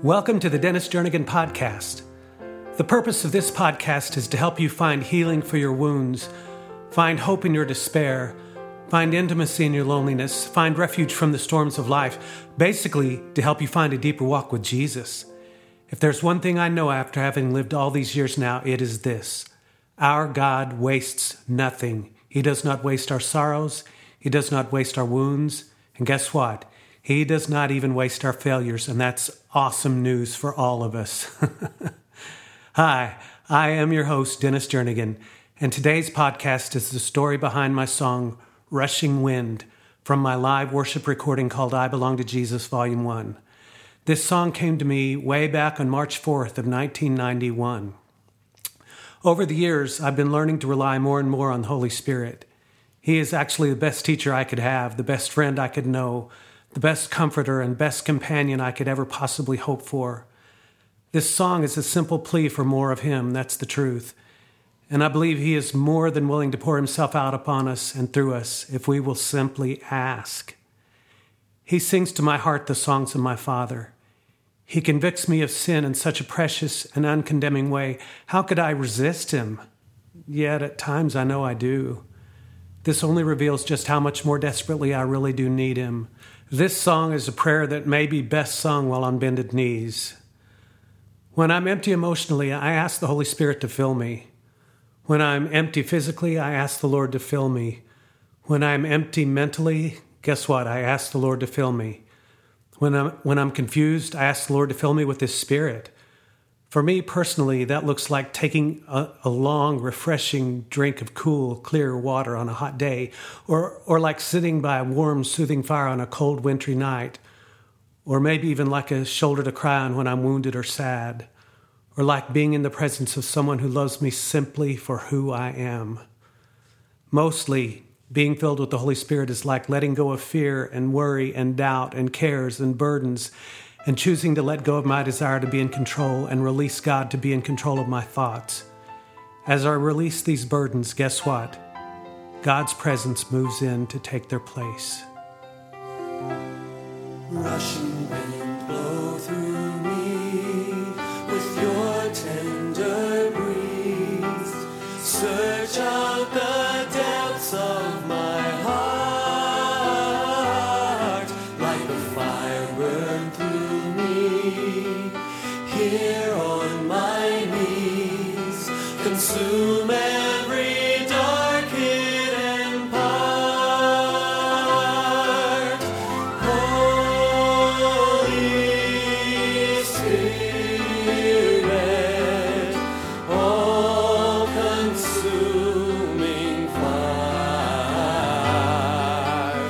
Welcome to the Dennis Jernigan Podcast. The purpose of this podcast is to help you find healing for your wounds, find hope in your despair, find intimacy in your loneliness, find refuge from the storms of life, basically to help you find a deeper walk with Jesus. If there's one thing I know after having lived all these years now, it is this. Our God wastes nothing. He does not waste our sorrows. He does not waste our wounds. And guess what? He does not even waste our failures, and that's awesome news for all of us. Hi, I am your host, Dennis Jernigan, and today's podcast is the story behind my song, Rushing Wind, from my live worship recording called I Belong to Jesus, Volume 1. This song came to me way back on March 4th of 1991. Over the years, I've been learning to rely more and more on the Holy Spirit. He is actually the best teacher I could have, the best friend I could know, the best comforter and best companion I could ever possibly hope for. This song is a simple plea for more of Him, that's the truth. And I believe He is more than willing to pour Himself out upon us and through us if we will simply ask. He sings to my heart the songs of my Father. He convicts me of sin in such a precious and uncondemning way. How could I resist Him? Yet at times I know I do. This only reveals just how much more desperately I really do need Him. This song is a prayer that may be best sung while on bended knees. When I'm empty emotionally, I ask the Holy Spirit to fill me. When I'm empty physically, I ask the Lord to fill me. When I'm empty mentally, guess what? I ask the Lord to fill me. When I'm confused, I ask the Lord to fill me with His Spirit. For me personally, that looks like taking a long, refreshing drink of cool, clear water on a hot day, or like sitting by a warm, soothing fire on a cold, wintry night, or maybe even like a shoulder to cry on when I'm wounded or sad, or like being in the presence of someone who loves me simply for who I am. Mostly, being filled with the Holy Spirit is like letting go of fear and worry and doubt and cares and burdens, and choosing to let go of my desire to be in control and release God to be in control of my thoughts. As I release these burdens, guess what? God's presence moves in to take their place. Rushing wind, blow through me with your tender breeze. Search out the depths of my heart. Like the fire burn through me. Here on my knees, consume every dark hidden part. Holy Spirit, all-consuming fire,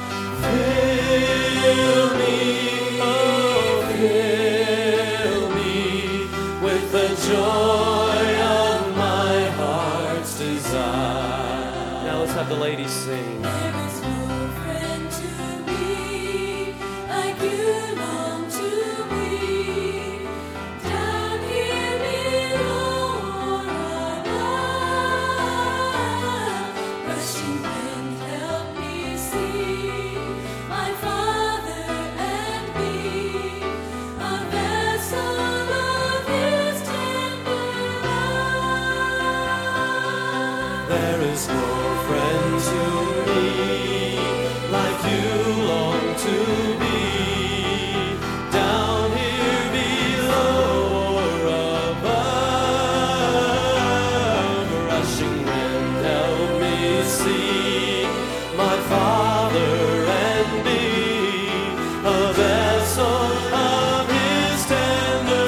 fill me, oh, fill me with the joy of my heart's desire. Now let's have the ladies sing. There is no friend to me like you long to be. Down here below or above, rushing wind, help me see my Father and be a vessel of His tender love. There is no friend to me like you long to be. Down here below or above, rushing wind, help me see my Father and be a vessel of His tender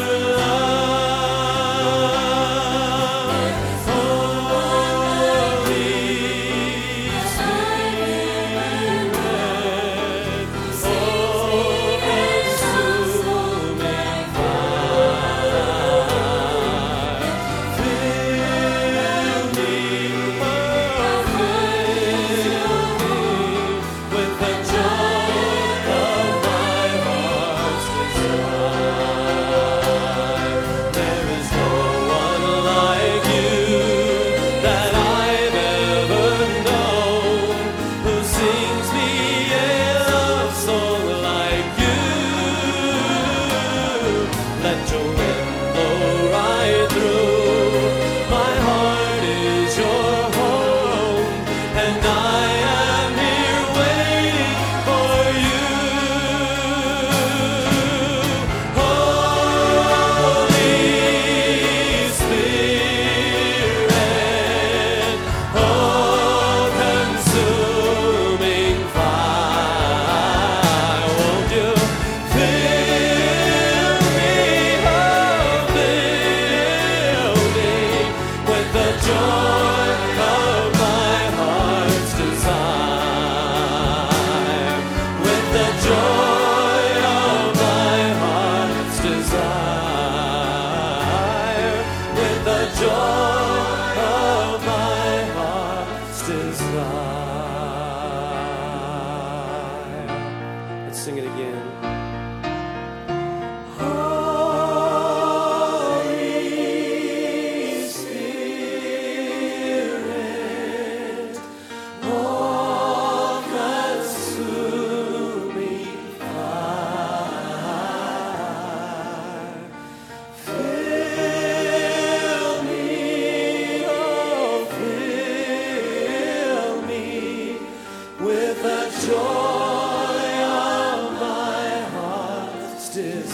love. Holy Spirit, Let your wind blow right through. My heart is your home, and I am here waiting for you. Holy Spirit, oh, consuming fire, won't you fill me up, fill me with the joy of my heart's desire, with the joy of my heart's desire, with the joy of my heart's desire. Let's sing it again. Holy Spirit, all-consuming fire, fill me, oh, fill me with the joy of my heart's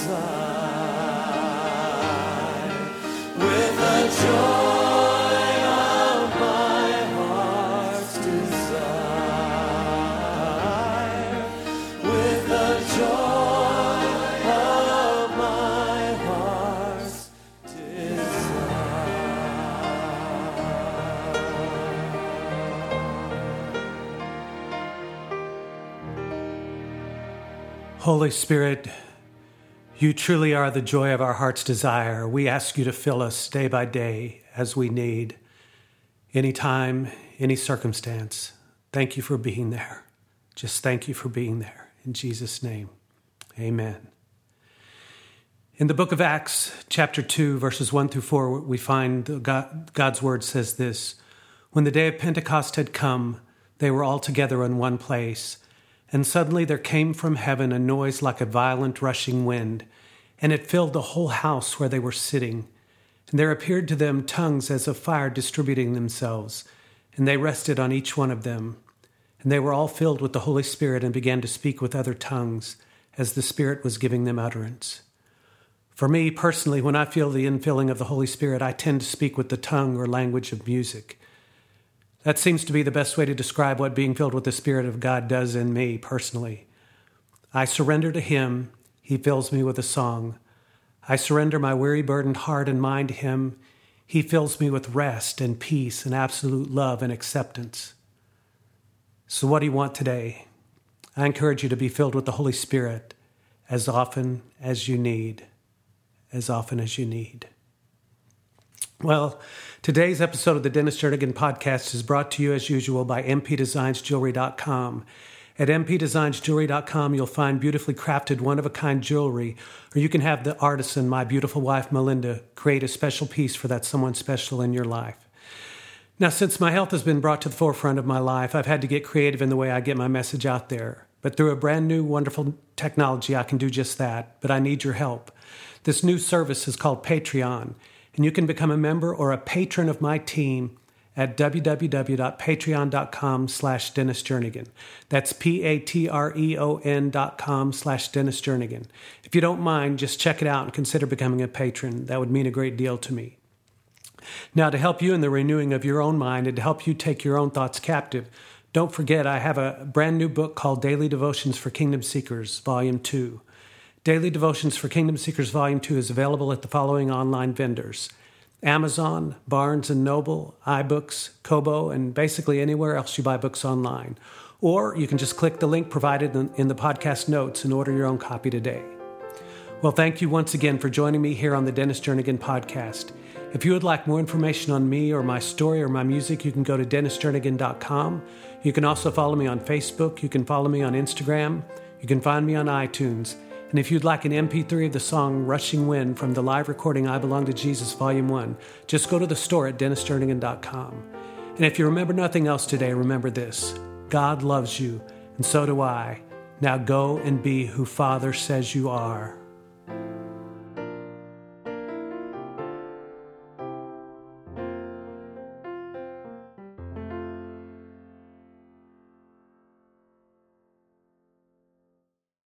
desire, with the joy of my heart's desire, with the joy of my heart's desire. Holy Spirit, you truly are the joy of our heart's desire. We ask you to fill us day by day as we need, anytime, any circumstance. Thank you for being there. Just thank you for being there. In Jesus' name, amen. In the book of Acts, chapter 2, verses 1 through 4, we find God's word says this: When the day of Pentecost had come, they were all together in one place. And suddenly there came from heaven a noise like a violent rushing wind, and it filled the whole house where they were sitting. And there appeared to them tongues as of fire distributing themselves, and they rested on each one of them. And they were all filled with the Holy Spirit and began to speak with other tongues, as the Spirit was giving them utterance. For me, personally, when I feel the infilling of the Holy Spirit, I tend to speak with the tongue or language of music. That seems to be the best way to describe what being filled with the Spirit of God does in me personally. I surrender to Him. He fills me with a song. I surrender my weary, burdened heart and mind to Him. He fills me with rest and peace and absolute love and acceptance. So what do you want today? I encourage you to be filled with the Holy Spirit as often as you need. As often as you need. Well, today's episode of the Dennis Jernigan Podcast is brought to you as usual by mpdesignsjewelry.com. At mpdesignsjewelry.com, you'll find beautifully crafted, one-of-a-kind jewelry, or you can have the artisan, my beautiful wife, Melinda, create a special piece for that someone special in your life. Now, since my health has been brought to the forefront of my life, I've had to get creative in the way I get my message out there. But through a brand new, wonderful technology, I can do just that. But I need your help. This new service is called Patreon, and you can become a member or a patron of my team at www.patreon.com/Dennis Jernigan. That's patreon.com/Dennis Jernigan. If you don't mind, just check it out and consider becoming a patron. That would mean a great deal to me. Now, to help you in the renewing of your own mind and to help you take your own thoughts captive, don't forget I have a brand new book called Daily Devotions for Kingdom Seekers, Volume 2. Daily Devotions for Kingdom Seekers Volume 2 is available at the following online vendors: Amazon, Barnes & Noble, iBooks, Kobo, and basically anywhere else you buy books online. Or you can just click the link provided in the podcast notes and order your own copy today. Well, thank you once again for joining me here on the Dennis Jernigan Podcast. If you would like more information on me or my story or my music, you can go to DennisJernigan.com. You can also follow me on Facebook. You can follow me on Instagram. You can find me on iTunes. And if you'd like an MP3 of the song Rushing Wind from the live recording I Belong to Jesus Volume 1, just go to the store at DennisJernigan.com. And if you remember nothing else today, remember this: God loves you, and so do I. Now go and be who Father says you are.